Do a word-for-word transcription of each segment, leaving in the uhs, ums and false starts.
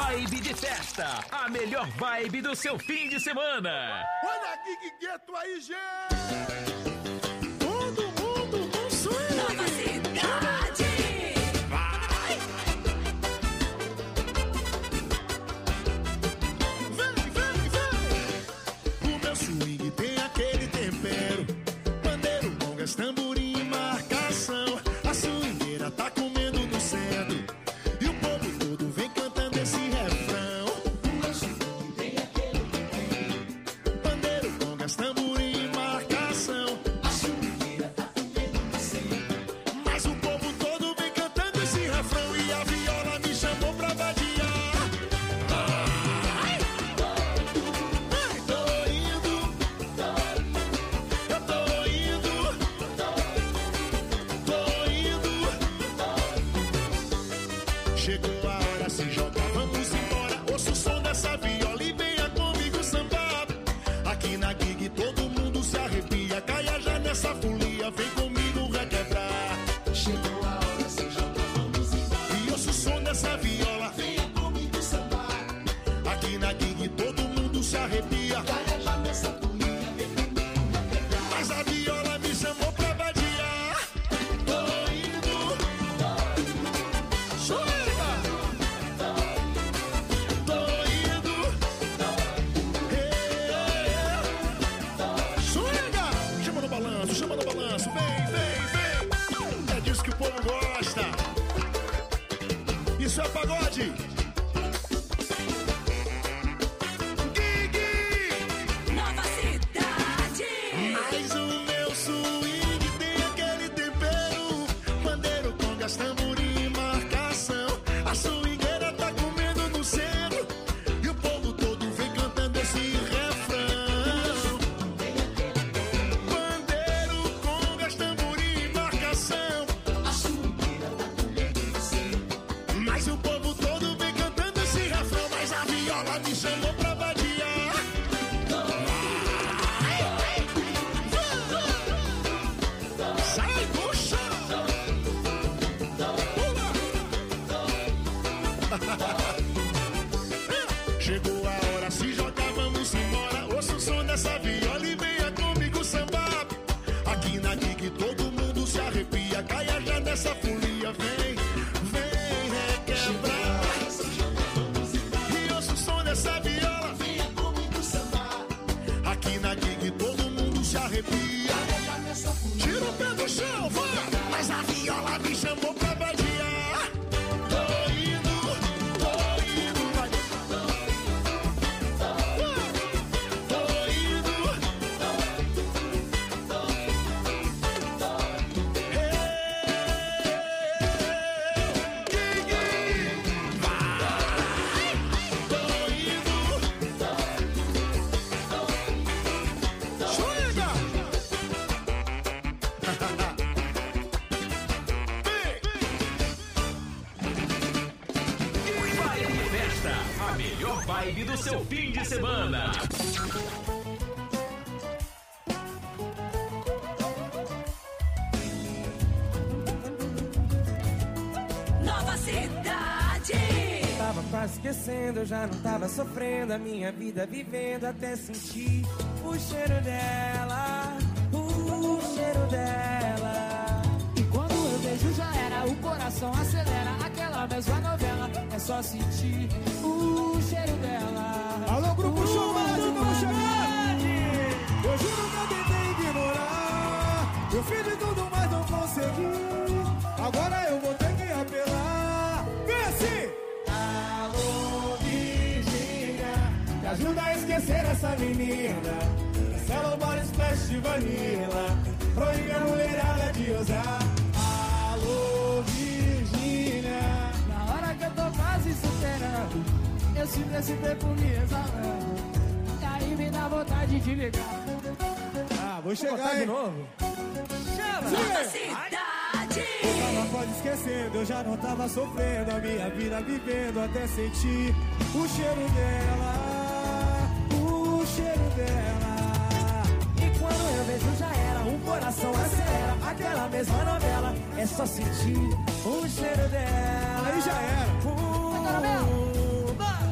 Vibe de festa, a melhor vibe do seu fim de semana. Olha aqui que gueto aí, gente! Todo mundo com swing! Nova cidade! Vai! Vem, vem, vem! O meu swing tem aquele tempero, pandeiro, congas, tamborim e marcação. A swingueira tá comendo no centro e o povo todo vem cantando esse refrão. O meu swing tem aquele tempero, pandeiro, congas, tamborim e marcação. A swingueira tá comendo no centro, mas o povo todo vem cantando esse refrão. E a viola me chamou pra vadiar. Ai, ai, tô indo, eu tô indo, tô indo. Chegou a hora, se joga, vamos embora. Ouça o som dessa viola e venha comigo sambar. Aqui na gig todo mundo se arrepia, caia já nessa folia, vem comigo requebrar. Chegou a hora, se joga, vamos embora. E ouça o som dessa viola, venha comigo sambar. Aqui na gig todo mundo se arrepia, caia já nessa folia, vem comigo requebrar. Mas a viola me chamou pra vadiar. Tô indo, chega! Tô indo, chega! Chama no balanço, chama no balanço, vem, vem, vem! É disso que o povo gosta. Isso é pagode. Gig! Nova cidade! Mas o meu swing tem aquele tempero, pandeiro, congas, tamborim e marcação. A swingueira tá comendo no centro e o povo todo vem cantando esse refrão. Pandeiro, congas, tamborim e marcação. A swingueira tá comendo no centro, mas o povo todo vem cantando esse refrão. Mas a viola me chamou pra vadiar. Sai do chão! Pula! Chegou a hora, se jogar, vamos embora. Ouça o som dessa viola e venha comigo sambar. Aqui na gig todo mundo se arrepia, caia já nessa folia, vem, vem requebrar. E ouça o som dessa viola, venha comigo sambar. Aqui na gig todo mundo se arrepia, tira o pé do chão, vai! Mas a viola me chamou pra vadiar. Tô indo, tô indo, vai! Tô indo, Gig! Vai! Tô indo, chega! Vibe de festa, a melhor vibe do seu fim de semana. Nova cidade! Tava quase esquecendo, eu já não tava sofrendo a minha vida vivendo até sentir o cheiro dela, o cheiro dela. E quando eu vejo já era, o coração acelera. Aquela mesma novela, é só sentir o cheiro dela. Alô, Grupo Show Brasil, vamos chegar! Eu juro que eu tentei ignorar, eu fiz de tudo, mas não consegui. Agora eu vou ter que apelar. Vem assim! Alô, Virgínia, me ajuda a esquecer essa menina. Cello Body Splash de vanilla, proíbe a mulherada de usar. Alô, Virgínia, Na hora que eu tô quase superando, eu sinto esse perfume exalando. E aí me dá vontade de ligar. ah, vou chegar Botar de aí. novo. Nova cidade! Tava quase esquecendo, eu já não tava sofrendo a minha vida vivendo até sentir o cheiro dela, o cheiro dela. E quando eu vejo já era, o coração acelera. Aquela mesma novela, é só sentir o cheiro dela. Aí já era. Uh,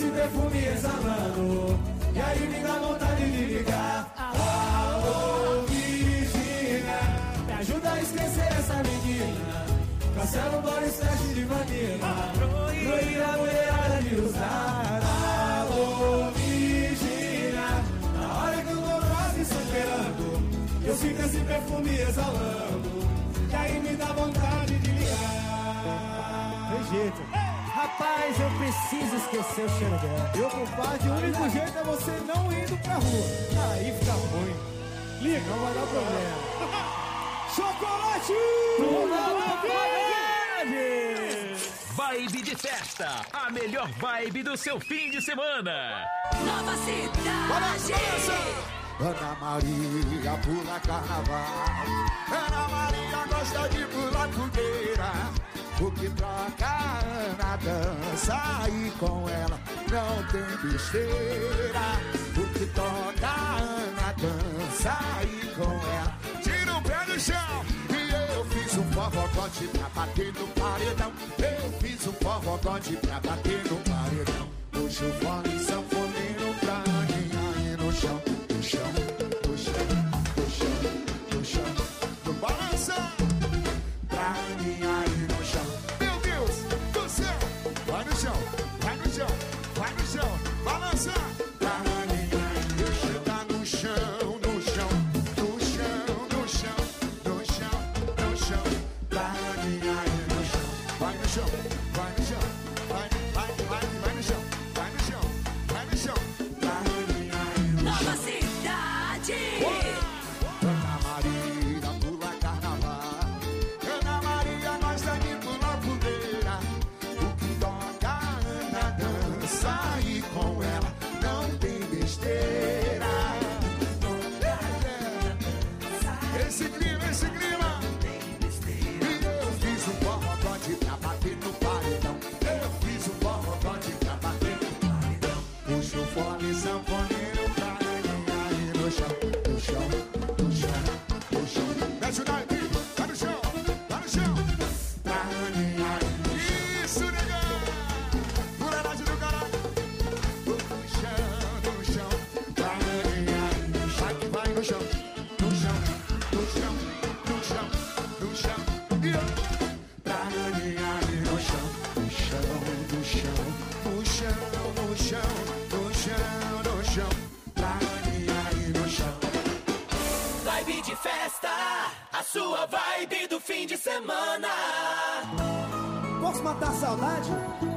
esse perfume exalando, e aí me dá vontade de ligar. Alô, Virgínia, me ajuda a esquecer essa menina. Cancela o body flash de vanilla, proíbe a mulherada de usar. Alô, Virgínia, na hora que eu tô quase superando, eu sinto esse perfume exalando, e aí me dá vontade de ligar. Tem jeito. Rapaz, eu preciso esquecer o cheiro dela. Meu compadre, o único jeito é você não indo pra rua. Aí fica ruim. Liga, não vai dar problema. Chocolate! Vibe de festa, a melhor vibe do seu fim de semana. Nova Cidade. Ana Maria pula carnaval, Ana Maria gosta de pular fogueira. O que troca a Ana dança e com ela não tem besteira. O que toca a Ana dança e com ela tira o pé do chão. E eu fiz um forrocote pra bater no paredão. Eu fiz um forrocote pra bater no paredão. Puxa o fone sanfoneiro pra mim aí no chão. No chão, no chão, no chão, no chão, no balança. Pra mim aí no chão. Meu Deus do céu. Vai no chão, vai no chão, vai no chão. Balança. Pra mim aí no chão. Tá no chão, no chão, no chão, no chão, no chão, no chão. Pra mim aí no chão. Vai no chão, vai no chão. Vai, vai, vai, vai no chão. Vai no chão, vai no chão. Pra mim aí no chão. Nova Cidade. Ana Maria pula carnaval, Ana Maria gosta de pular fogueira. O que toca a Ana dança e com ela não tem besteira. Esse clima, esse clima. E eu fiz um forrocote pra bater no paredão. Eu fiz um forrocote pra bater no paredão. Puxa o fone sanfoneiro pra mim aí no chão. No chão, no chão, no chão. Desce o naipe, vai no chão, vai no chão. Pra mim aí. Isso, negão. Mulheragem do caralho. No chão, no chão. Pra mim aí. Vai que vai no chão, no chão, no chão, no chão, no chão. E eu. Pra mim aí no chão, no chão, no chão, no chão, no chão, no chão, no chão. Pra mim aí no chão. Vibe de festa, a sua vibe do fim de semana. Posso matar a saudade?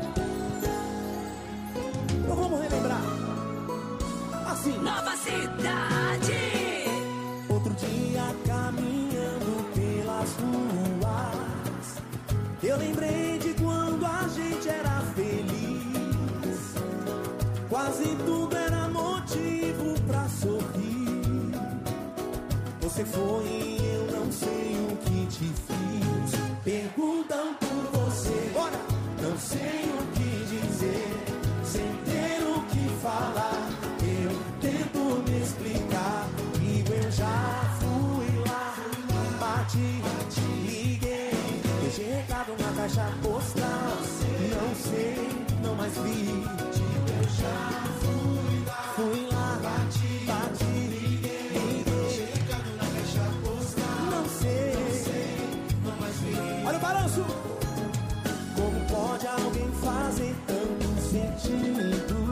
Então vamos relembrar. Assim. Nova Cidade. Outro dia caminhando pelas ruas, eu lembrei de quando a gente era feliz. Quase tudo era motivo pra sorrir. Você foi e eu não sei o que te fiz. Perguntam por você, bora! Não sei o que dizer, sem ter o que falar. Eu tento me explicar, e eu já fui lá. Bati, liguei, deixei recado na caixa postal. Não sei, não mais vi. Eu já fui lá, fui lá, bati, bati, liguei, deixei recado na caixa postal. Não sei, não sei, não mais vi. Olha o balanço! Como pode alguém fazer tanto sentido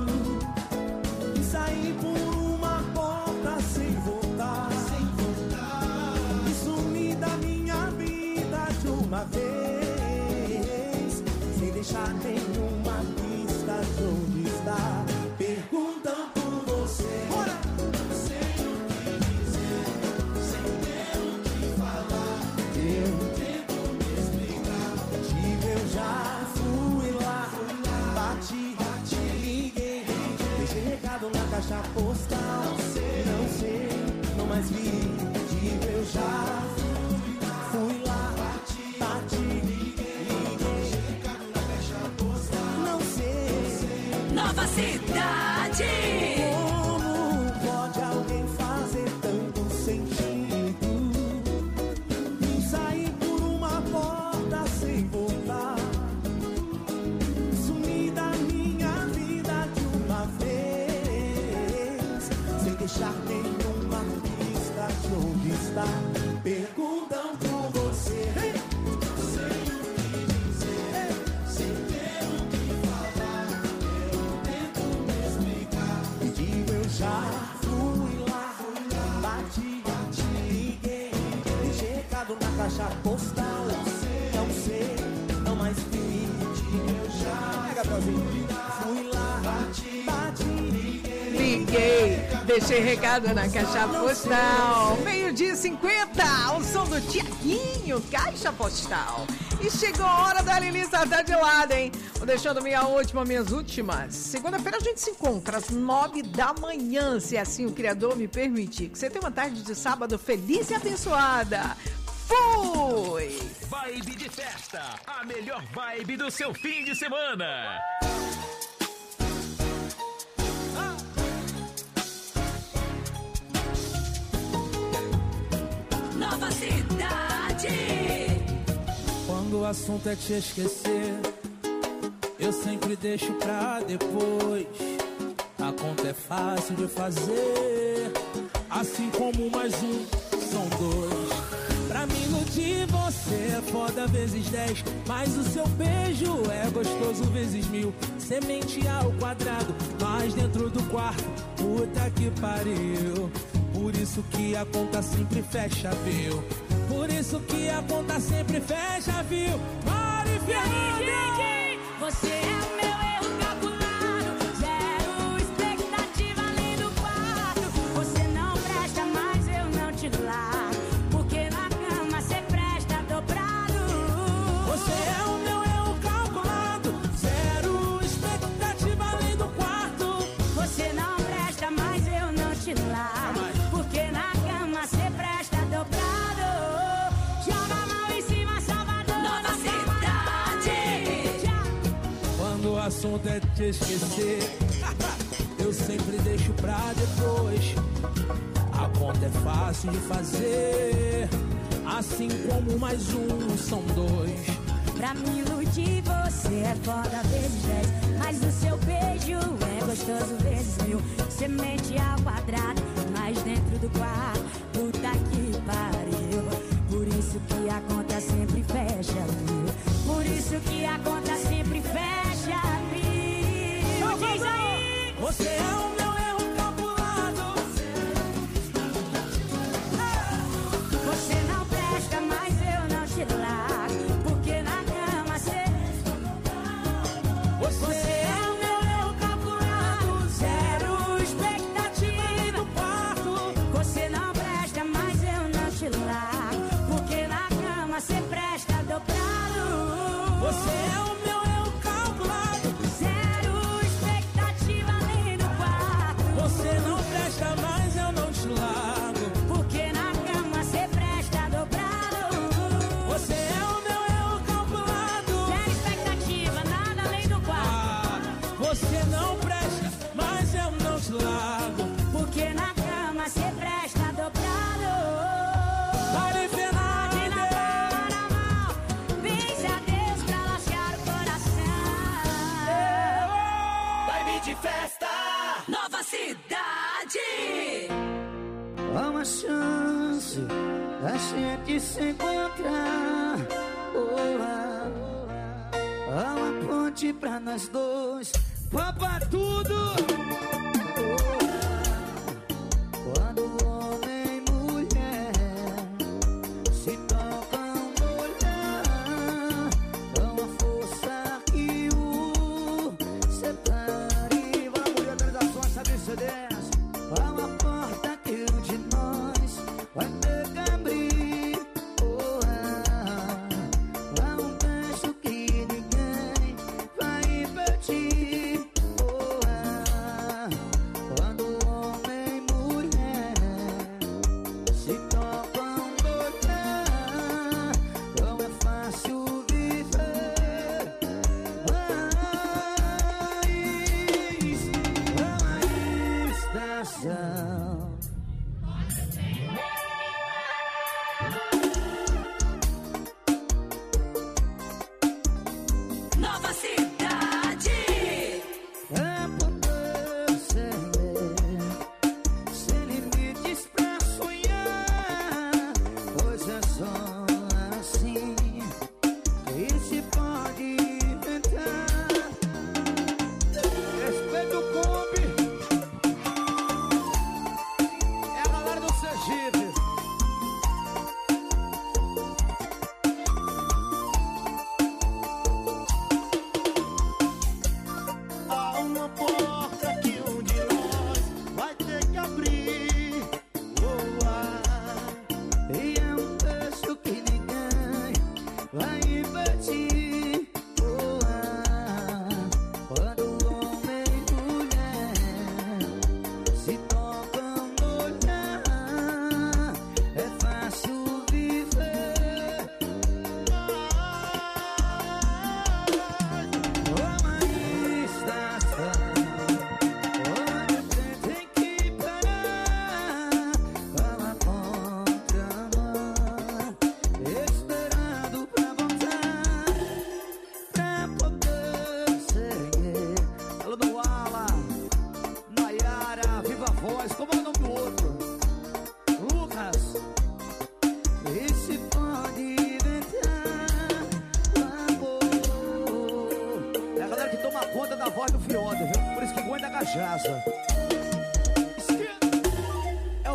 e sair por uma porta sem voltar, sem voltar, e sumir da minha vida de uma vez, sem deixar nenhuma pista de onde está? Perguntam por você, bora! Não sei o que dizer, sem ter o que falar. Eu tento me explicar, digo eu já fui lá, bati, bati, liguei, deixei recado na caixa postal. Não sei, não mais vi, digo eu já fui lá, bati, bati, liguei, deixei recado na caixa postal. Não sei, Nova Cidade. como pode alguém fazer tanto sentido e sair por uma porta sem voltar, sumir da minha vida de lugar, nenhuma pista de onde está. Perguntam por você, sem o que dizer, sem ter o que falar. Eu tento me explicar. E digo, eu já fui lá, bati, bati, liguei, deixei recado na caixa postal. Não sei, não mais vi. Digo, eu já fui lá, bati, bati, liguei, deixei recado na caixa postal. Meio-dia e cinquenta, o som do Tiaguinho, caixa postal. E chegou a hora da Lilisa tá de lado, hein? Vou deixando minha última, minhas últimas. Segunda-feira a gente se encontra às nove da manhã, se assim o Criador me permitir. Que você tenha uma tarde de sábado feliz e abençoada. Fui! Vibe de festa, a melhor vibe do seu fim de semana. Nova Cidade. Quando o assunto é te esquecer, eu sempre deixo pra depois. A conta é fácil de fazer, assim como mais um são dois. Pra me iludir você é foda vezes dez, mas o seu beijo é gostoso vezes mil. Semente ao quadrado, mas dentro do quarto, puta que pariu. Por isso que a conta sempre fecha, viu? Por isso que a conta sempre fecha, viu? Mari Fernanda! Você é o meu erro calculado, zero expectativa além do quarto. Você não presta, mas eu não te largo, porque na cama você presta dobrado. Você é o meu erro calculado, zero expectativa além do quarto. Você não presta, mas eu não te largo, porque na cama você presta dobrado. Joga a mão em cima, Salvador. Nova Cidade. Quando o assunto é te esquecer, eu sempre deixo pra depois. A conta é fácil de fazer, assim como mais um são dois. Pra me iludir você é foda vezes dez, mas o seu beijo é gostoso vezes mil. Semente ao quadrado, mas dentro do quarto, puta que pariu. Por isso que a conta sempre fecha, viu? Por isso que a conta sempre fecha, viu? Diz aí! Você é o meu erro calculado. Você não presta, mas eu não te largo, porque na cama você... Você é o meu erro calculado, zero expectativa do quarto. Você não presta, mas eu não te largo, porque na cama você presta dobrado. Você é o meu erro calculado, Zero expectativa além do quarto. você não presta, mas eu não te largo. Porque na cama você presta dobrado. Você é o meu erro calculado. Zero expectativa, nada além do quarto. Ah, você não presta, mas eu não te largo. Porque na cama você presta dobrado. Mari Fernanda. De na palma na mão, benze a Deus pra lascar o coração. Vibe de festa. Nova Cidade. Há uma chance da gente se encontrar. Oh, ah, há uma ponte pra nós dois. Papa tudo. Oh, ah, quando homem e mulher se tocam no olhar, dão a força que o separe. Vamos, mulher, organizações, sabe C Ds. Há uma porta que um de nós vai ter que abrir. Oh, ah, há um beijo que ninguém vai impedir. Oh, ah,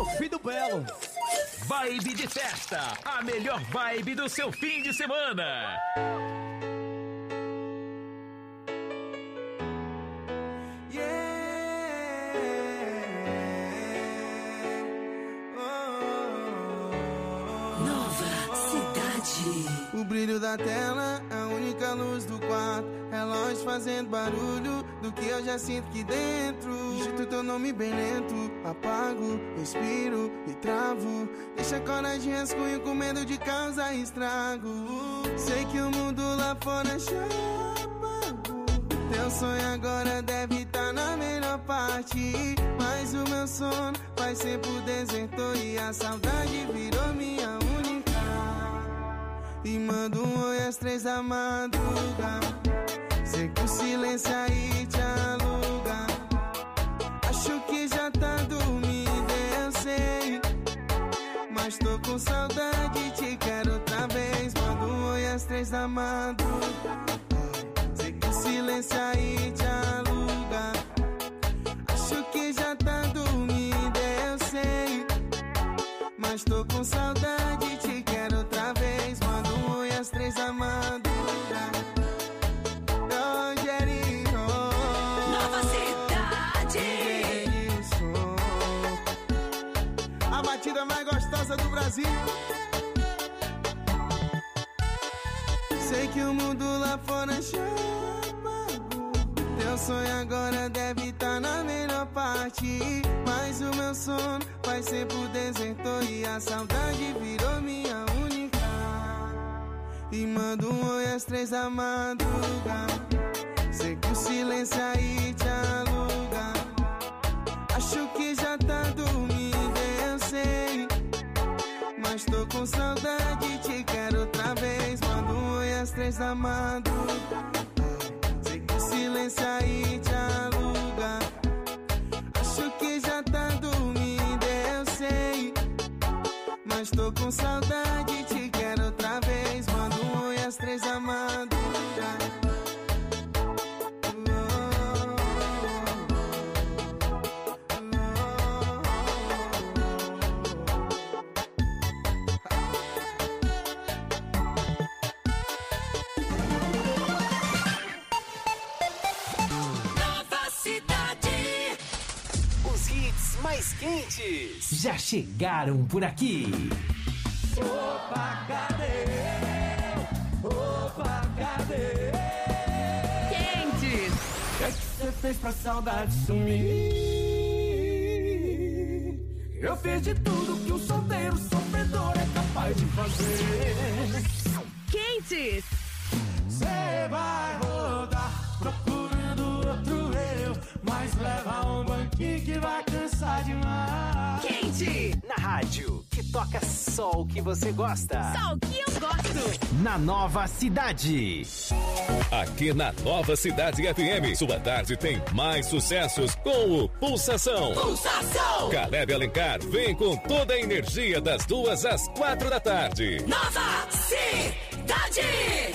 Delfim do Belo. Vibe de festa, a melhor vibe do seu fim de semana. O brilho da tela, a única luz do quarto. Relógio fazendo barulho do que eu já sinto aqui dentro. Digito teu nome bem lento. Apago, respiro e travo. Deixa a coragem rascunho com medo de causar estrago. Sei que o mundo lá fora já apagou. Teu sonho agora deve estar na melhor parte. Mas o meu sono faz tempo desertou. E a saudade virou minha única. E mando um oi às três da madruga. Sei que o silêncio aí te aluga. Acho que já tá dormindo, eu sei. Mas tô com saudade, te quero outra vez. Mando um oi às três da madruga. Sei que o silêncio aí te aluga. Acho que já tá dormindo, eu sei. Mas tô com saudade, te quero outra vez. Mando um oi às três da madrugada. Rogerinho, Nova Cidade. A batida mais gostosa do Brasil. Sei que o mundo lá fora já apagou. Teu sonho agora deve estar na melhor parte. Mas o meu sono faz tempo desertou. E a saudade virou minha única. E mando um oi às três da madrugada. Sei que o silêncio aí te aluga. Acho que já tá dormindo, eu sei. Mas tô com saudade, te quero outra vez. Mando um oi às três da madrugada. Sei que o silêncio aí te aluga. Acho que já tá dormindo, eu sei. Mas tô com saudade, te quero outra vez. Mando um oi às três da madrugada. Nova Cidade. Os hits mais quentes Já chegaram por aqui. Opa, cadê? Opa, cadê? Quentes. O que é que você fez pra saudade sumir? Eu fiz de tudo que um solteiro sofredor é capaz de fazer. Quentes. Você vai rodar procurando outro eu, mas leva um banquinho que vai cansar demais. Quente. na rádio que toca só o que você gosta. Só o que eu gosto. Na Nova Cidade. Aqui na Nova Cidade F M, sua tarde tem mais sucessos com o Pulsação. Pulsação! Caleb Alencar vem com toda a energia das duas às quatro da tarde. Nova Cidade!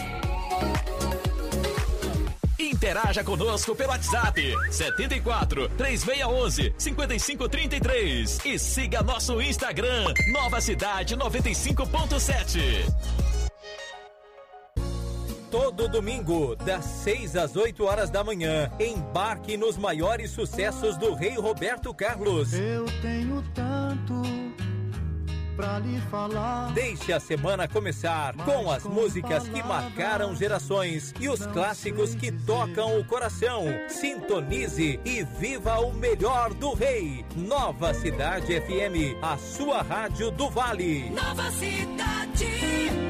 Interaja conosco pelo WhatsApp setenta e quatro, três seis um um, cinco cinco três três e siga nosso Instagram Nova Cidade noventa e cinco ponto sete. Todo domingo, das seis às oito horas da manhã, embarque nos maiores sucessos do Rei Roberto Carlos. Eu tenho tanto pra lhe falar. Deixe a semana começar com as músicas que marcaram gerações e os clássicos que tocam o coração. Sintonize e viva o melhor do Rei. Nova Cidade F M, a sua rádio do Vale. Nova Cidade!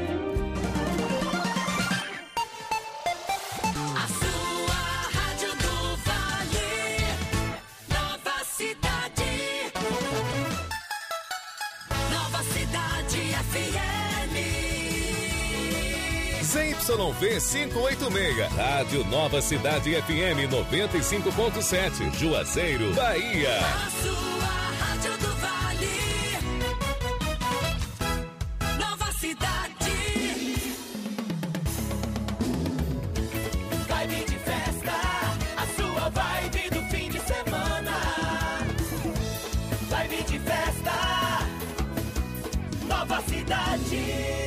Z Y V quinhentos e oitenta e seis, Rádio Nova Cidade F M noventa e cinco ponto sete, Juazeiro, Bahia. A sua rádio do Vale. Nova Cidade. Vibe de festa, a sua vibe do fim de semana. Vibe de festa. cidade.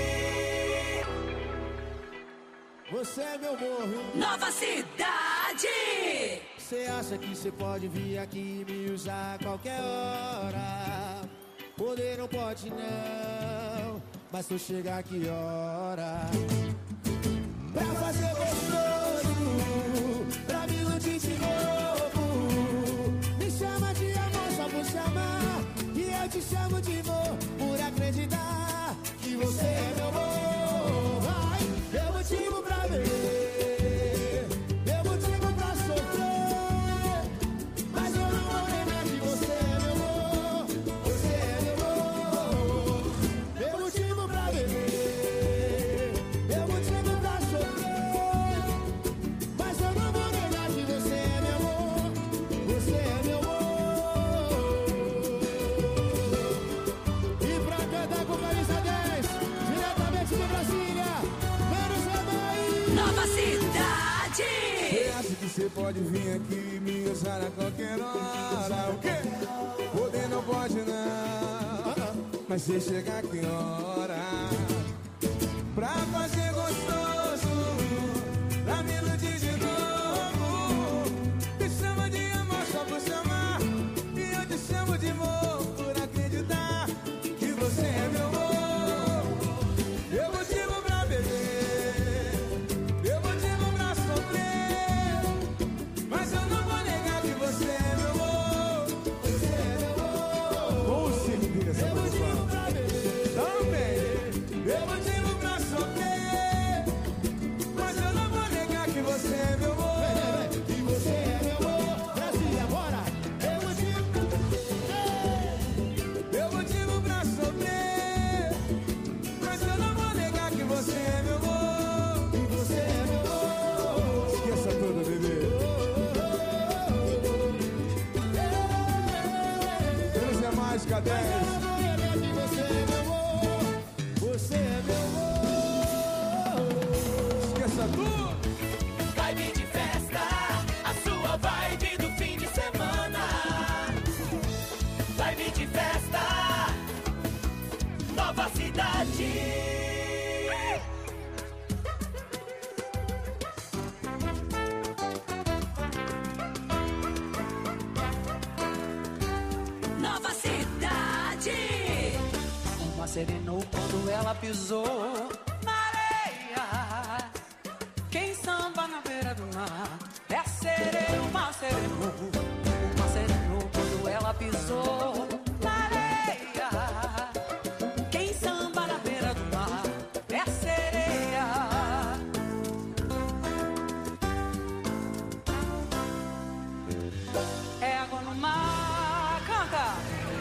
Você é meu morro. Nova cidade. Você acha que você pode vir aqui e me usar a qualquer hora? Poder não pode não, mas se eu chegar que hora? Pra fazer gostoso, pra me iludir de novo. Me chama de amor só por chamar, e eu te chamo de amor por acreditar que você é meu amor. Ai, eu motivo pra beber, eu motivo pra sofrer, mas eu não vou negar que você é meu amor. Você é meu amor. Eu motivo pra beber, eu motivo pra sofrer, mas eu não vou negar que você é meu amor. Você é meu amor. E pra cantar com Camisa dez, diretamente de Brasília, menos a Bahia. Nova cidade. Você acha que você pode vir aqui e me usar a qualquer hora? O quê? Poder não pode não, mas se chegar que hora? Pra fazer gostoso, pra me iludir de novo. Me chama de amor só por chamar, e eu te chamo de amor por acreditar que você é meu amor. Eu motivo pra beber, eu motivo pra sofrer, mas eu não vou negar que você é meu amor. Você é meu amor. Com certeza, eu motivo pra beber também. Eu motivo pra sofrer, mas eu não vou negar que você é meu amor. Que você é meu amor. Brasília, bora. Eu motivo pra beber, eu motivo pra sofrer, mas eu não vou negar que você é meu amor. Que você é meu amor. Esqueça tudo, bebê. Menos é mais, cadê? Você é meu amor. Você é meu amor. Esqueça tudo. Vibe de festa, a sua vibe do fim de semana. Vibe de festa, nova cidade. Nova cidade. Uma serenou quando ela pisou na areia. Quem samba na beira do mar é sereia, uma serenou. Uma serenou quando ela pisou na areia. Quem samba na beira do mar é sereia. É água no mar, canta.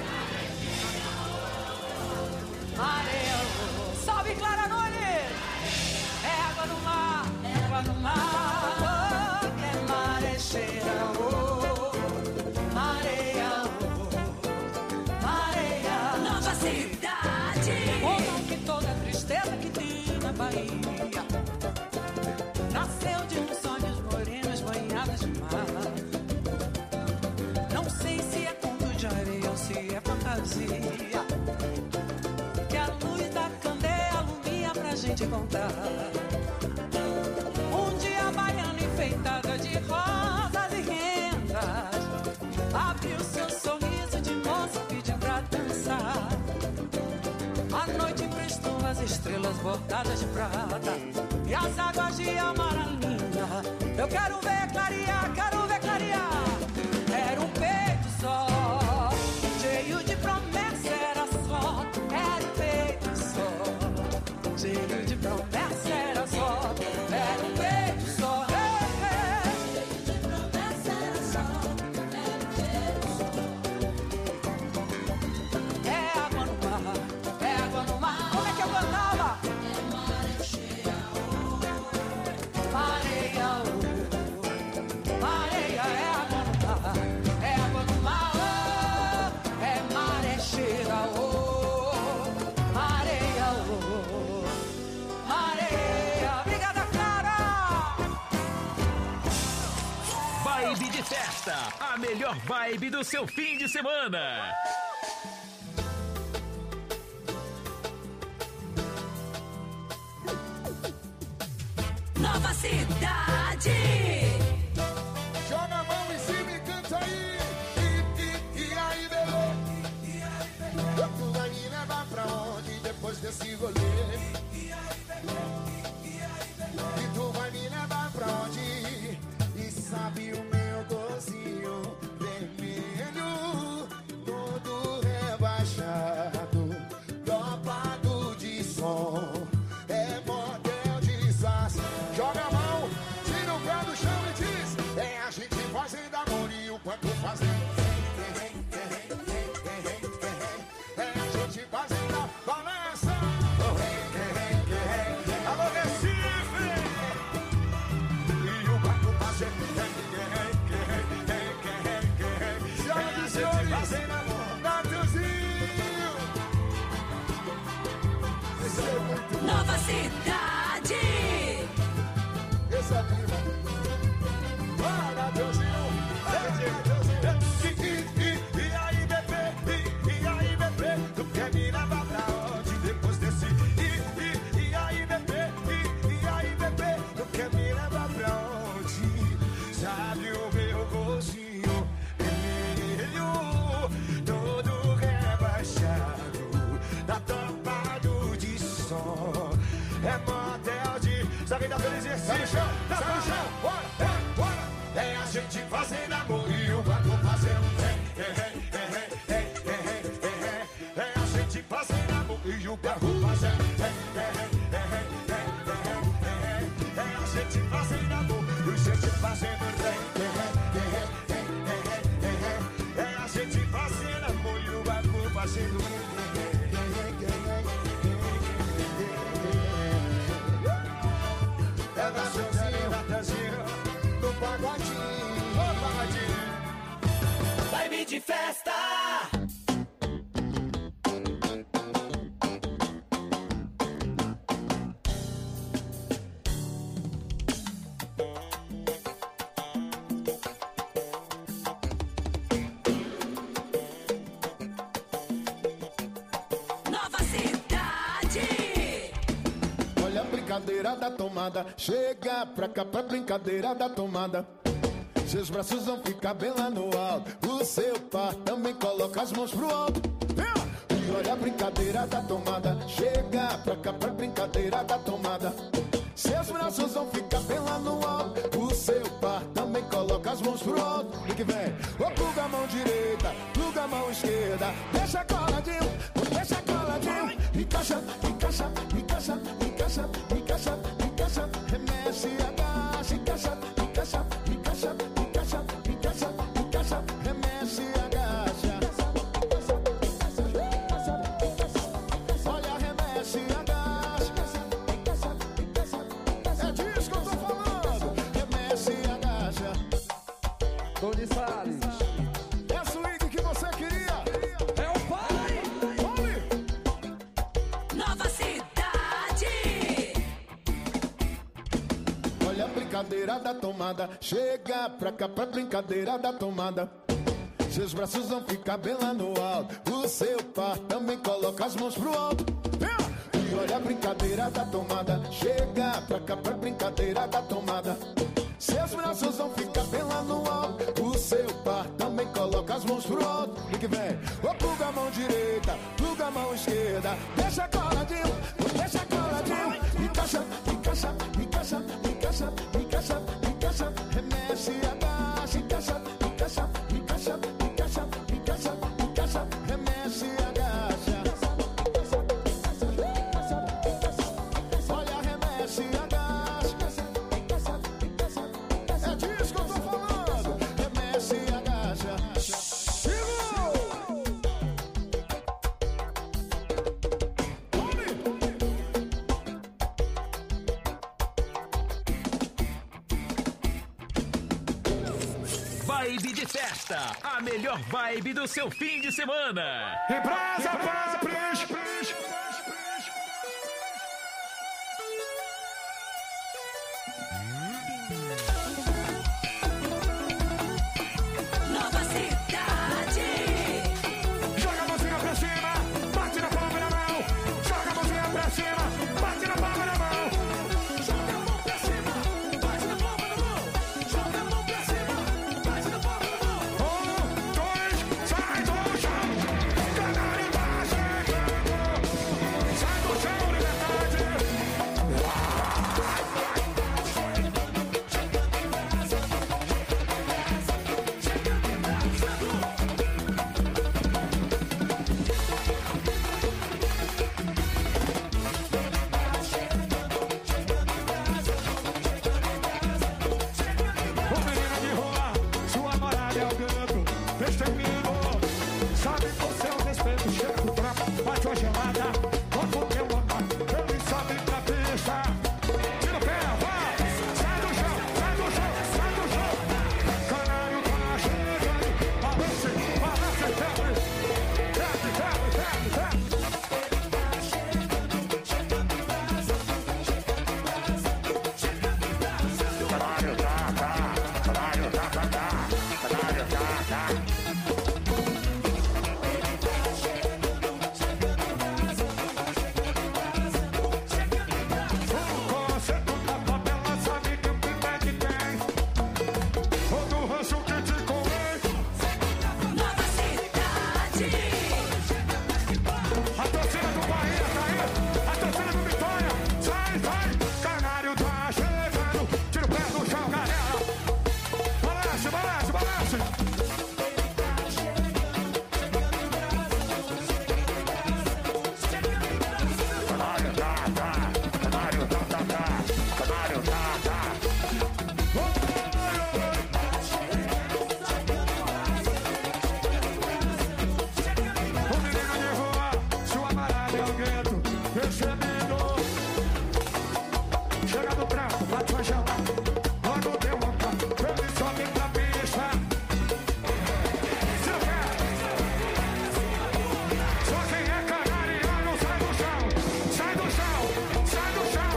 Areia, salve Clara Nunes. É água no mar, é água no mar. Oh, é marecheira, oh, areia, oh, areia. Nova cidade. Contam que toda tristeza que tem na Bahia nasceu de uns sonhos morenos banhados de mar. Não sei se é conto de areia ou se é fantasia, que a luz da candeia alumia pra gente contar. Um dia baiana enfeitada de rosas e rendas abriu seu sorriso de moça, pediu pra dançar. A noite emprestou as estrelas bordadas de prata e as águas de amaralina. Eu quero ver clarear, quero ver clarear. Era um peito só, cheio de promessa, era só. Era um peito só, cheio de promessa, era só. Era um peito só, é, é. Cheio de promessa, era só. Era um peito só. É água no mar, é água no mar. Como é que eu cantava? É marecheira, oh, areia, oh, areia, é água no mar, é água no mar, oh, é marecheira, oh, areia, oh, areia. Obrigada, Clara! Vibe de festa, a melhor vibe do seu fim de semana. sai no chão, sai no chão, bora, bora, bora. É a gente fazendo amor e o banco fazendo ré, é, é, é, é, é, é, é, é a gente fazendo amor e o banco fazendo ré, é, é, é, é, é, é, é a gente fazendo amor e o gente fazendo ré, é, é, é, é, é a gente fazendo amor e o banco fazendo ré. É da Josinha, da Tanzinha, do pagodinho, ô pagodinho. Vibe de festa. Nova Cidade. Olha a brincadeira da tomada, chega pra cá pra brincadeira da tomada. Seus braços vão ficar bem lá no alto, o seu par também coloca as mãos pro alto. E olha a brincadeira da tomada, chega pra cá pra brincadeira da tomada. Seus braços vão ficar bem lá no alto, o seu par também coloca as mãos pro alto. E que vem, ou pluga a mão direita, pluga a mão esquerda, deixa coladinho, deixa coladinho. Encaixa, encaixa, encaixa, encaixa, encaixa, encaixa, remexe, agacha, encaixa, encaixa, encaixa, encaixa, encaixa, encaixa, remexe, agacha. Olha, remexe, agacha. É disso que eu tô falando. Remexe, agacha. Tony Salles. É a swing que você queria. É o pai. Nova Cidade. Olha a brincadeira da tomada, chega pra cá pra brincadeira da tomada. Seus braços vão ficar bem lá no alto, o seu par também coloca as mãos pro alto. E olha a brincadeira da tomada, chega pra cá pra brincadeira da tomada. Seus braços vão ficar bem lá no alto, o seu par também coloca as mãos pro alto. E que vem, ou pluga a mão direita, pluga a mão esquerda, deixa coladinho, deixa coladinho. Encaixa, encaixa, encaixa, encaixa, encaixa, encaixa, remexe, agacha, encaixa, encaixa, encaixa, encaixa, encaixa, encaixa, remexe, agacha. Olha, remexe, agacha. É disso que eu tô falando. Remexe, agacha. Vibe de festa, a melhor vibe do seu fim de semana. Empresa, empresa, preenche, Nova Cidade. joga a mãozinha pra cima, bate na palma da mão. Joga a mãozinha pra cima, bate na palma da mão. Joga a mão pra cima, bate na palma da mão. Joga a mão pra cima, bate na palma da mão. Um, dois, sai do chão. Canário tá chegando. Sai do chão, liberdade. O menino de rua, sua morada é o canto. Destemido, sabe você é o respeito. Chega do trampo, bate uma gelada. Como que eu amo, ele sobe pra pista. Tira o pé, vai. Sai do chão, sai do chão, sai do chão. Canário tá chegando. Balance, balance, febre. Febre, febre, febre, febre. Canário tá, tá. Canário tá, tá, tá. Canário tá, tá. Gabriel Gueto, recebendo. Chega no branco, bate uma gelada. Quando deu uma pá, ele sobe pra pista. Só quem é canariano sai do chão, sai do chão, sai do chão.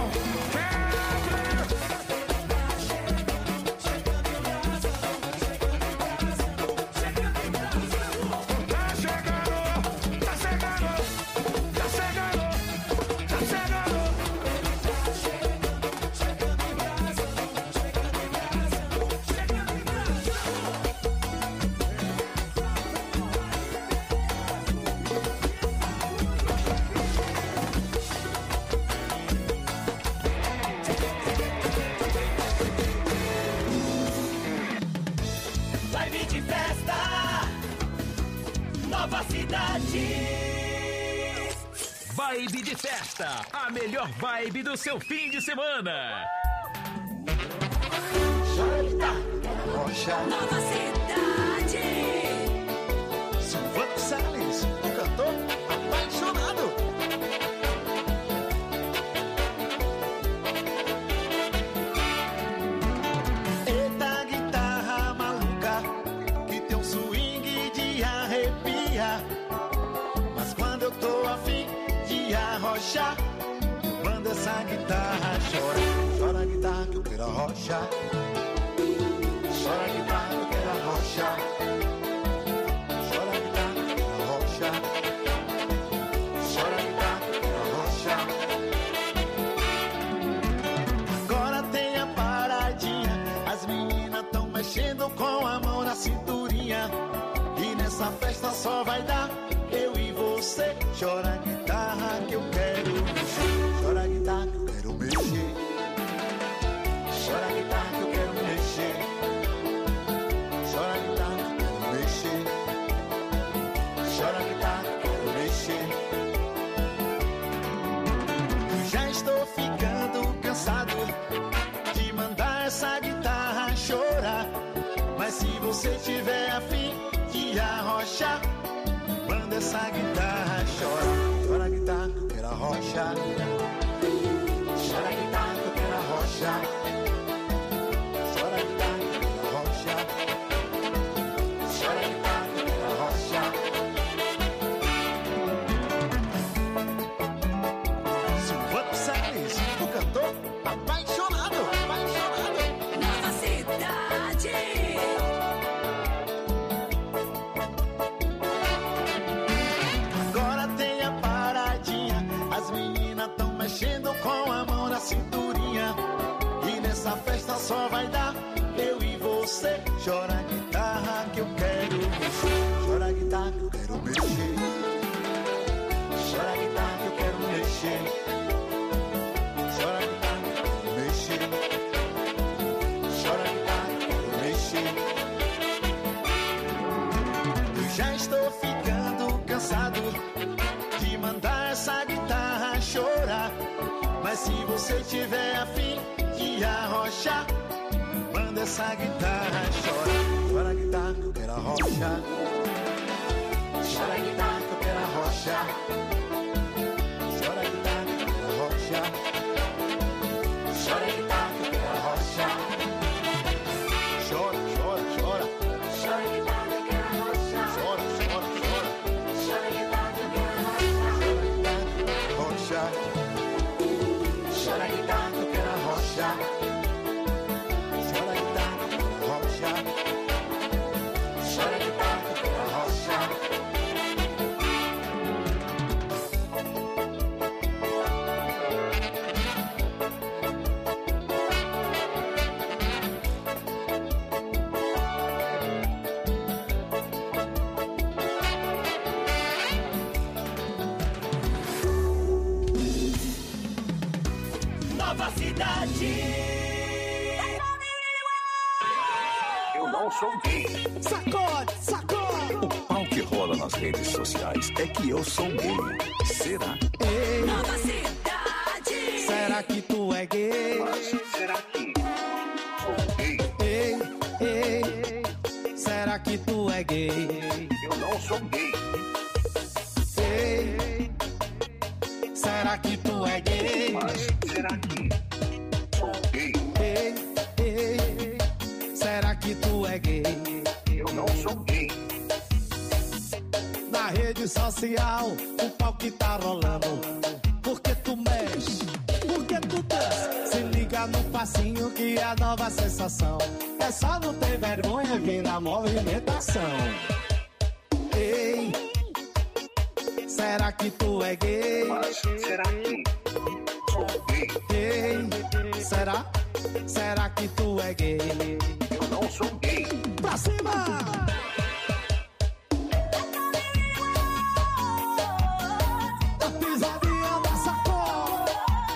Vibe de festa, Nova Cidade. Vibe de festa, a melhor vibe do seu fim de semana. Nova Cidade. Silvano Salles, o cantor apaixonado. Eita guitarra maluca, que tem um swing de arrepiar. Mas quando eu tô afim de arrochar, eu mando essa guitarra chorar. Chora a guitarra que eu quero arrochar. Chora a guitarra que eu quero arrochar. Chora a guitarra que eu quero arrochar. Chora a guitarra que eu quero arrochar. Agora tem a paradinha, as meninas tão mexendo com a mão na cinturinha. E nessa festa só vai dar eu e você. Chora a guitarra que eu quero mexer. Chora a guitarra que eu quero mexer. Chora a guitarra que eu quero mexer. Chora a guitarra que eu quero mexer. Chora a guitarra que eu quero mexer. Já estou ficando cansado de mandar essa guitarra chorar. Mas se você tiver afim de arrochar, manda essa guitarra chorar. Chora a guitarra que eu quero arrochar. Chora a guitarra que eu quero arrochar. Chora a guitarra que eu quero arrochar. Chora a guitarra que eu quero arrochar. Silvano Salles, o cantor apaixonado, apaixonado. Nova Cidade. Agora tem a paradinha, as meninas tão mexendo com a mão na cinturinha. E nessa festa só vai dar eu e você. Chora a guitarra que eu quero mexer. Chora a guitarra que eu quero mexer. Chora a guitarra que eu quero mexer. Chora a guitarra que eu quero mexer. Chora a guitarra que eu quero mexer. Eu já estou ficando cansado de mandar essa guitarra chorar. Mas se você tiver afim de arrochar, manda essa guitarra chorar. Chora a guitarra que eu quero arrochar. Chora a guitarra que eu quero arrochar. Chora a guitarra que eu quero arrochar. Chora a guitarra que eu quero arrochar. Chora, chora, chora. Chora a guitarra que eu quero arrochar. Chora, chora, chora. Chora a guitarra que eu quero arrochar. Chora a guitarra que eu quero arrochar. Chora a guitarra que eu quero arrochar. Chora a guitarra que eu quero arrochar. Nova Cidade. Eu não sou gay. Sacode, sacode. O pau que rola nas redes sociais é que eu sou gay. Será? Ei, Nova Cidade. será que tu é gay? Mas será que sou gay? Ei, ei, será que tu é gay? Eu não sou gay. Ei, será que tu é gay? Mas será que sou gay? Ei, ei, ei, será que tu é gay? Eu não sou gay. Na rede social, o pau que tá rolando. Porque tu mexe, porque tu dança. Se liga no passinho que é a nova sensação. É só não ter vergonha vir na movimentação. Ei, será que tu é gay? Mas será que sou gay? Ei, será? Será que tu é gay? Eu não sou gay. Pra cima! A pisadinha da sacola.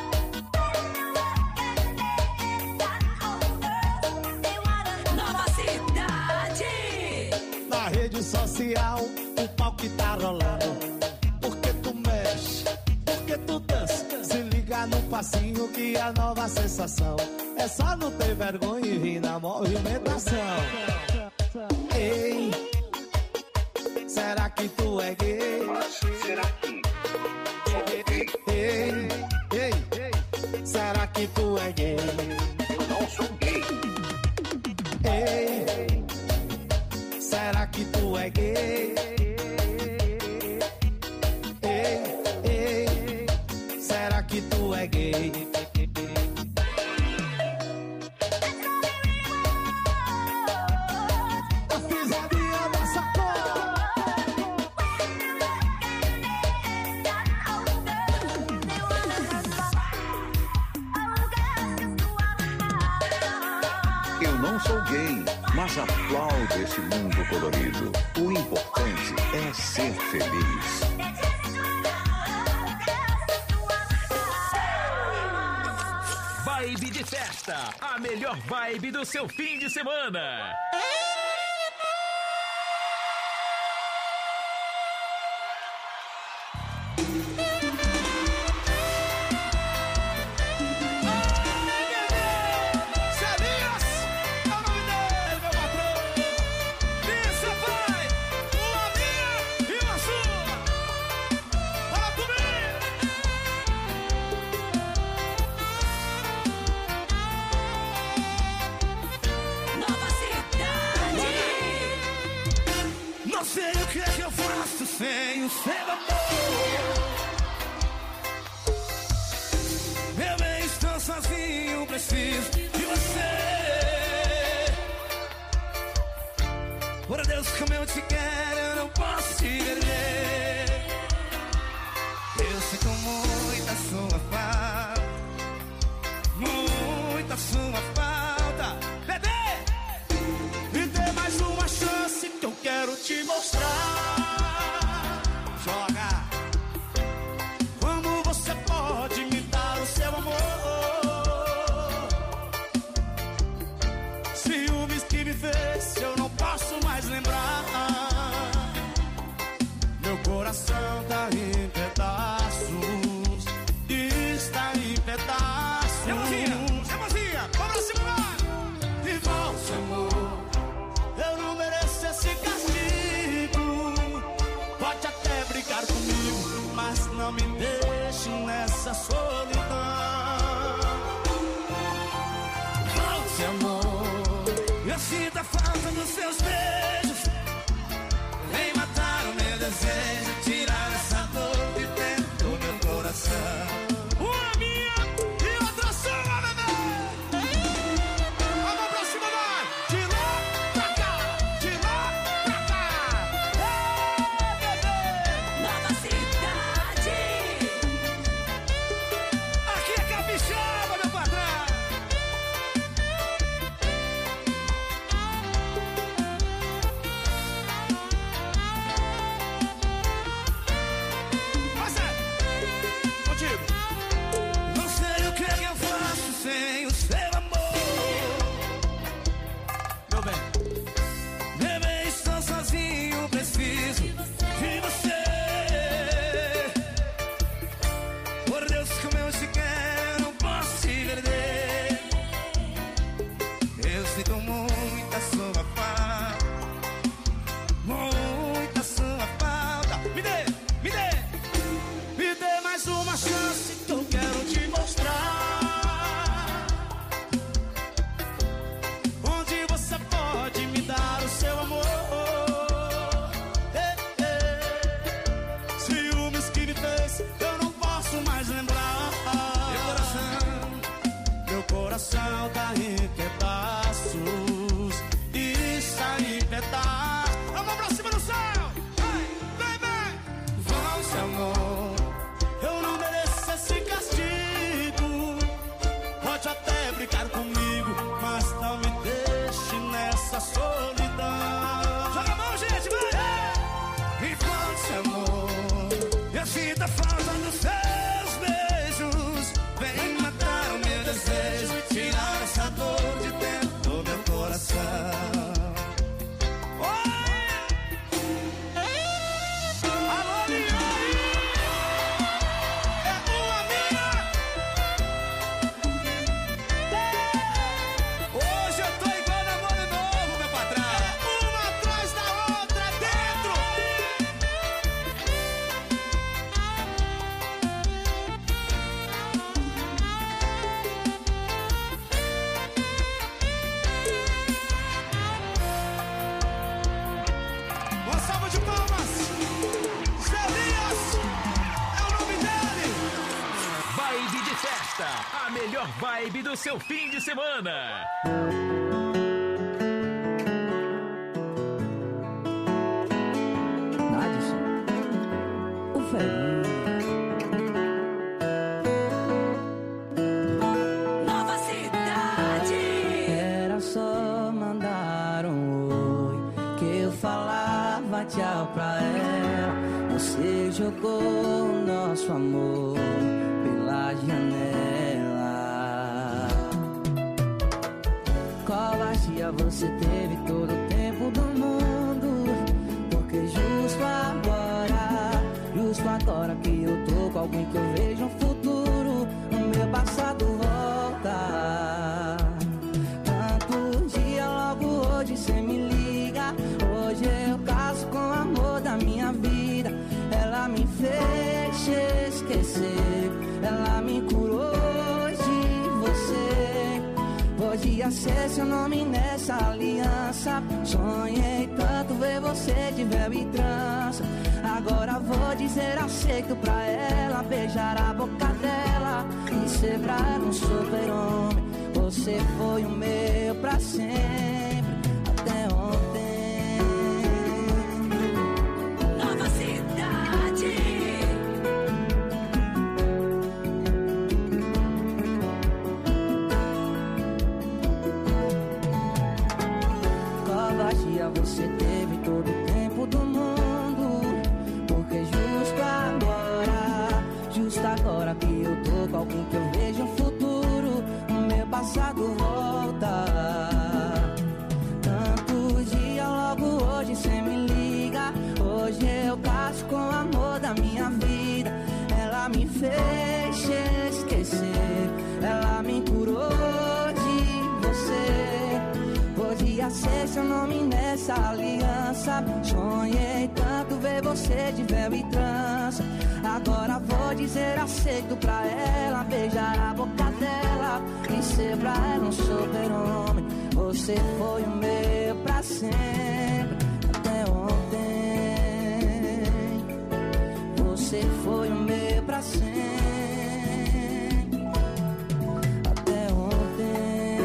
Nova cidade. Na rede social, o pau que tá rolando. Porque tu mexe, porque tu dança. Se liga no passinho que é a nova sensação. É só não ter vergonha e vir na movimentação. Ei, será que tu é gay? Mas será que sou gay? Ei, ei, será que tu é gay? Eu não sou gay. Ei, será que tu é gay? Ei, ei, será que tu é gay? A pisadinha da sacola. Eu não sou gay, mas aplaudo esse mundo colorido. O importante é ser feliz. Vibe de festa, a melhor vibe do seu fim de semana. Nova cidade. Não sei o que é que eu faço sem o seu amor. Eu bem estou sozinho, preciso de você. Por Deus, como eu te quero, eu não posso te perder. Eu sinto muita sua falta, muita sua falta. Bebê, me dê mais uma chance que eu quero te mostrar. Joga. Como você pode me dar o seu amor? Ciúmes que me fez, eu não posso mais lembrar. Meu coração tá em pedaços, está em pedaços. Emozinha, emozinha, vamos simular. E volte, amor, eu não mereço esse castigo. Pode até brigar comigo, mas não me deixe nessa solidão. Volte, amor, eu sinto a falta dos seus beijos. Vem matar o meu desejo, tirar essa dor de dentro do meu coração. Uma minha e outra sua, bebê. Vamos pra cima, vai. De lá pra cá, de lá pra cá. Ei, bebê. Nova cidade. Aqui é os seus beijos vem matar o meu desejo, tirar essa dor de dentro do meu coração. A melhor vibe do seu fim de semana. Nadson, o velhinho. Nova Cidade. Era só mandar um oi que eu falava tchau pra ela. Você jogou o nosso amor pela janela. Covardia, você teve todo o tempo do mundo, porque justo agora, justo agora que eu tô com alguém que eu vejo um futuro, o meu passado volta. Tanto dia, logo hoje cê me liga, hoje eu caso com o amor da minha vida. Ela me fez esquecer, ela me curou de você. Podia ser seu nome nessa aliança. Sonhei tanto ver você de véu e trança. Agora vou dizer aceito pra ela, beijar a boca dela e ser pra ela um super-homem. Você foi o meu pra sempre, até ontem. Nova Cidade. Covardia, você teve todo o tempo do mundo, porque justo agora, justo agora que eu tô com alguém que eu vejo um futuro, o meu passado volta. Tanto dia, logo hoje cê me liga, hoje eu caso com o amor da minha vida. Ela me fez esquecer, ela me curou de você. Podia ser seu nome nessa aliança. Sonhei tanto ver você de véu e trança. Agora vou dizer aceito pra ela, beijar a boca dela e ser pra ela um super-homem. Você foi o meu pra sempre, até ontem. Você foi o meu pra sempre, até ontem.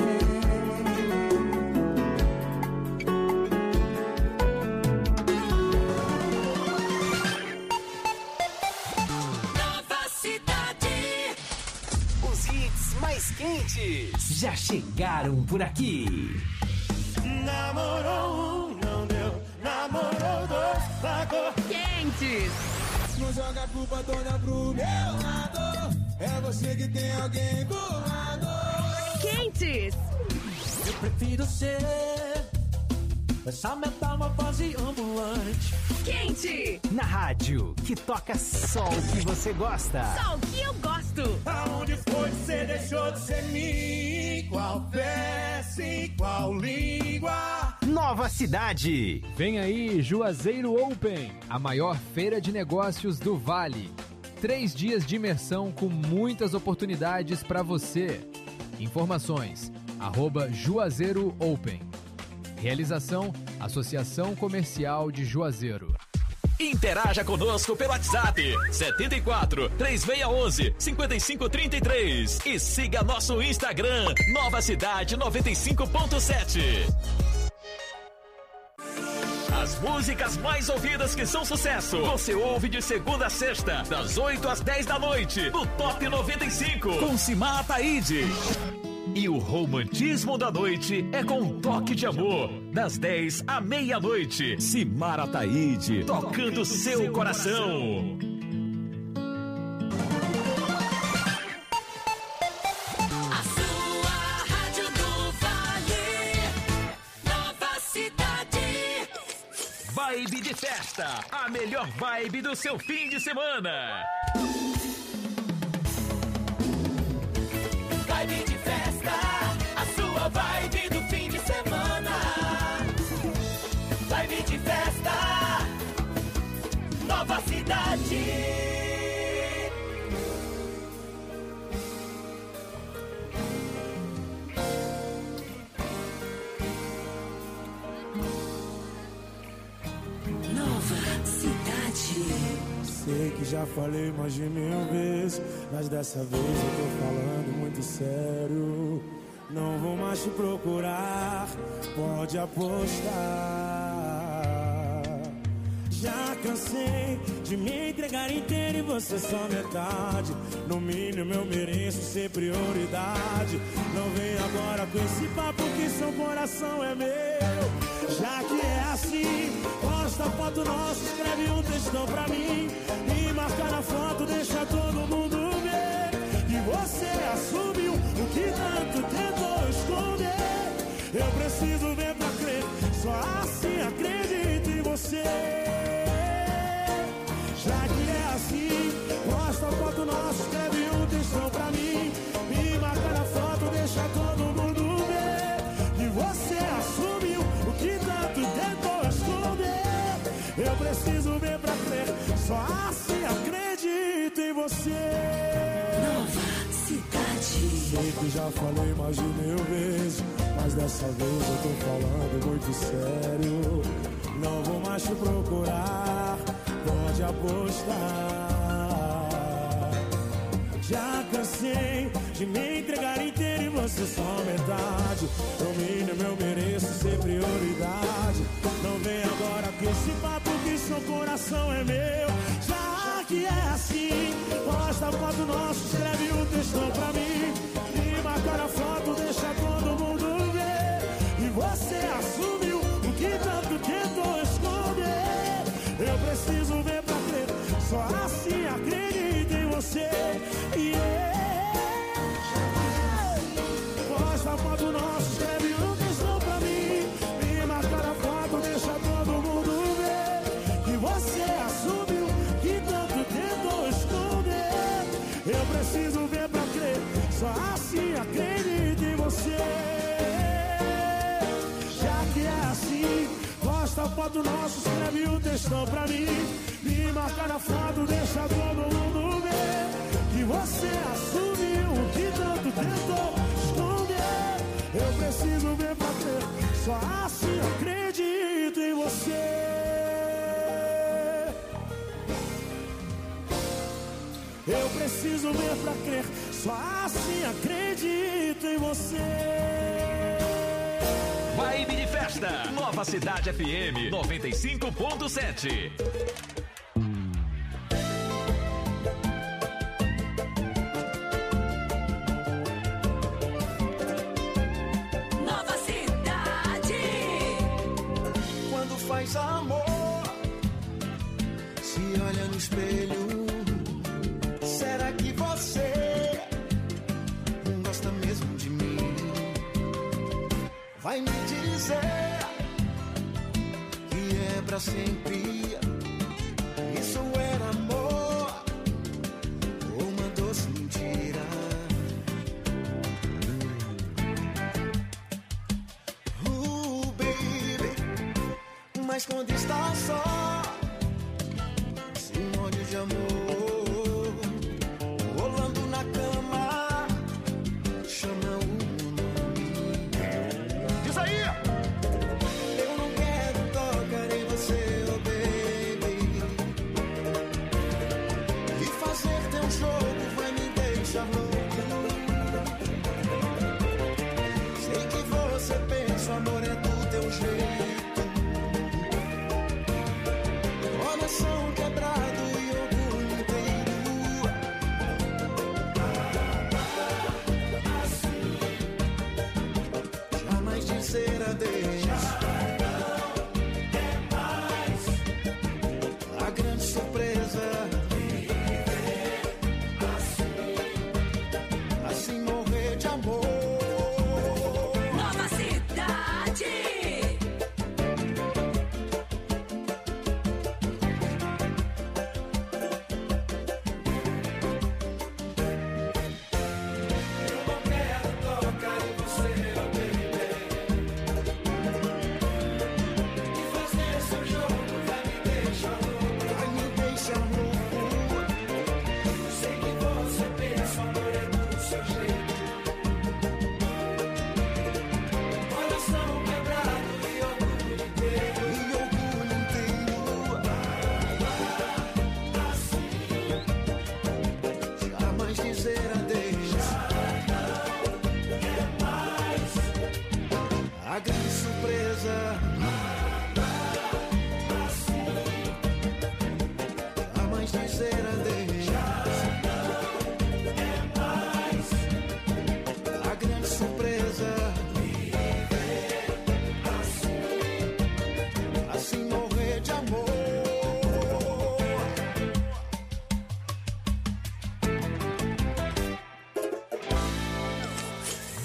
Nova Cidade. Os hits mais quentes já chegaram por aqui. Namorou um, não deu. Namorou dois, largou. Quentes. Não joga a culpa toda pro meu lado. É você que tem alguém do lado. Quentes. Eu prefiro ser essa metamorfose ambulante. Quente. Na rádio que toca só o que você gosta. Só o que eu gosto. Aonde foi que você deixou de ser mim? Qual peça, em qual língua? Nova Cidade. Vem aí Juazeiro Open, a maior feira de negócios do Vale. Três dias de imersão com muitas oportunidades para você. Informações, arroba Juazeiro Open. Realização, Associação Comercial de Juazeiro. Interaja conosco pelo WhatsApp setenta e quatro, três seis um um, cinco cinco três três e siga nosso Instagram Nova Cidade noventa e cinco ponto sete. As músicas mais ouvidas que são sucesso, você ouve de segunda a sexta, das oito às dez da noite, no Top noventa e cinco, com Simar Ataíde. E o romantismo da noite é com um toque de amor, das dez à meia-noite. Simar Ataíde, tocando seu coração. de Festa, a melhor vibe do seu fim de semana. Vibe de Festa, a sua vibe do fim de semana. Vibe de Festa, Nova Cidade. Sei que já falei mais de mil vezes, mas dessa vez eu tô falando muito sério. Não vou mais te procurar, pode apostar. Já cansei de me entregar inteiro e você só metade. No mínimo eu mereço ser prioridade. Não vem agora com esse papo que seu coração é meu. Já que é assim, posta foto nossa, escreve um textão pra mim e marca na foto, deixa todo mundo ver. E você assumiu o que tanto tentou esconder. Eu preciso ver pra crer, só assim acredito em você. Já que é assim, posta foto nossa, escreve um textão pra mim e marca na foto, deixa todo mundo ver. E você assumiu o que tanto tentou esconder. Eu preciso ver pra crer, só assim acredito em você. Nova Cidade. Sei que já falei mais de mil vezes, mas dessa vez eu tô falando muito sério. Não vou mais te procurar, pode apostar. Já cansei de me entregar inteiro e você só metade. No mínimo eu mereço ser prioridade. Não vem agora com esse papo que seu coração é meu. Já que é assim, posta a foto nossa, escreve um textão pra mim e marca na foto, deixa todo mundo ver. E você assumiu o que tanto tentou esconder. Eu preciso ver pra crer, só assim acredito em você. Yeah. Posta a foto nossa, escreve um textão pra mim e marca na foto, deixa todo mundo ver. E você assumiu que tanto tentou esconder. Eu preciso ver pra crer, só assim acredito em você. Já que é assim, posta a foto nossa, escreve um textão pra mim e marca na foto, deixa todo mundo ver. Que você assumiu o que tanto tentou esconder. Eu preciso ver pra crer, só assim acredito em você. Eu preciso ver pra crer, só assim acredito em você. Vibe de Festa, Nova Cidade F M noventa e cinco ponto sete. Nova Cidade. Quando faz amor, se olha no espelho, será que você gosta mesmo de mim? Vai me dizer que é pra sempre. Isso era amor ou uma doce mentira? Uh, baby, mas quando está só, sem olhos de amor, rolando na cama, chama o meu nome. Diz aí! Eu não quero tocar em você, oh baby, e fazer teu jogo vai me deixar louco. Sei que você pensa, o amor é do teu jeito. Coração quebrado e orgulho inteiro. Jamais dizer adeus. A grande surpresa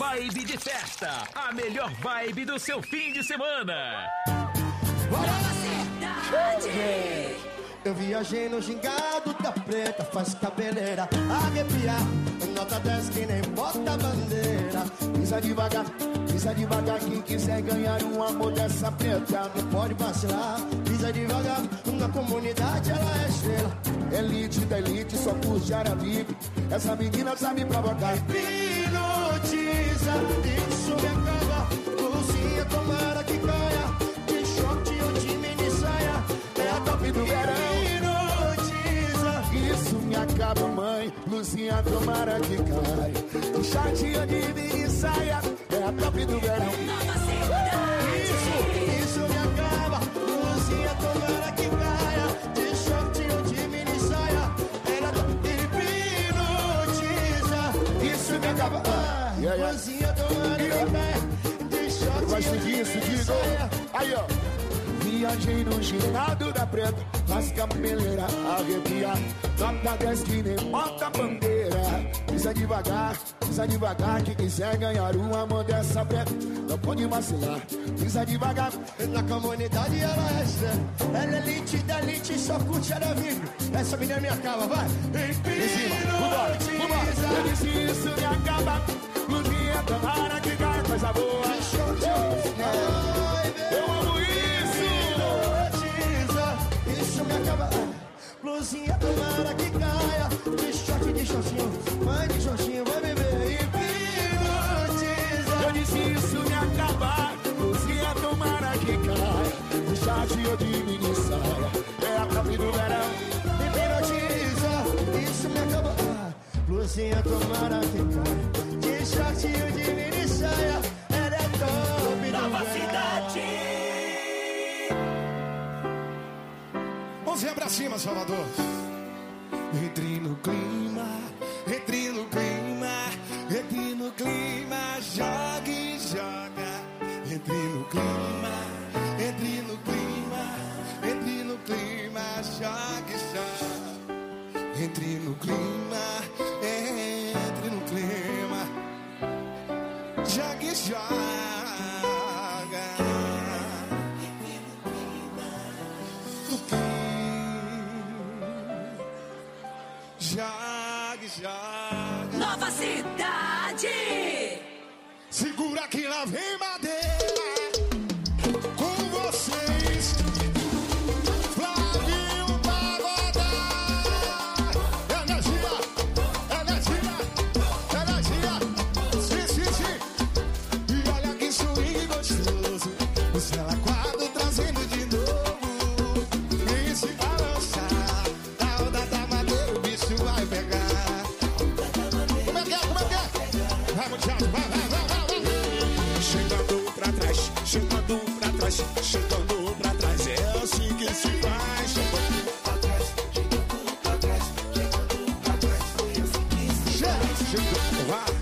Vibe de festa, a melhor vibe do seu fim de semana. Eu viajei no gingado da preta, faz cabeleira arrepiar. Nota dez que nem bota bandeira. Pisa devagar, pisa devagar. Quem quiser ganhar um amor dessa preta não pode vacilar. Pisa devagar, na comunidade ela é estrela. Elite da elite, só curte Arabique. Essa menina sabe provocar. Hipnotiza, isso me acaba. Luzinha, tomara que caia. De short ou de mini saia. É a top do verão. Isso me acaba, mãe. Luzinha, tomara que cai. De shortinho de mini saia. É a top do verão. Isso, isso me acaba. Luzinha, tomara que caia. De shortinho de mini saia. Ela hipnotiza. Isso me acaba. Ah, yeah, yeah. Luzinha, tomara que caia. De shortinho de mini saia. Aí, ó. Viajei no ginado da preta, nas cabeleiras arrepiar. Nota dez que nem bota bandeira. Pisa devagar, pisa devagar. Quem quiser ganhar um amor dessa preta não pode vacilar. Pisa devagar. Na comunidade ela é estrela. Ela é elite da elite, só curte ela vive. Essa menina me acaba, vai. Em cima, vambora, vambora. Eu disse isso me acaba. Luzinha, tomara que cai, coisa boa. Eu amo isso. Isso me acaba. Luzinha, tomara que caia. De short, de shortinho. Mãe de shortinho, vai beber. Hipnotiza. Eu disse isso me acaba. Luzinha, tomara que caia. De short ou de mini saia. É a top do verão. Hipnotiza. Isso me acaba. Luzinha, tomara que caia. De short ou de mini saia. Ela é top do Nova verão. Cidade. Mãozinha pra cima, Salvador. Entre no clima, entre no clima, entre no clima, joga e joga. Entre no clima, entre no clima, entre no clima, joga e joga. Entre no clima, entre no clima, joga e joga. Jogue, jogue. Nova Cidade. Segura que lá vem madeira. Com vocês, Flavinho Pagodar. Energia, energia, energia. Sim, sim, sim. E olha que swing gostoso. O céu aquado trazendo de novo. E se balançar, a onda da madeira o bicho vai pegar. Como é que é, como é que é? Vai, Muchacho, vai, vai, vai, vai, vai. Chegando pra trás, chegando pra trás, chegando pra trás. É assim que se faz. Chegando pra trás, chegando pra trás, chegando pra trás. É assim que se faz. Chegando, vai.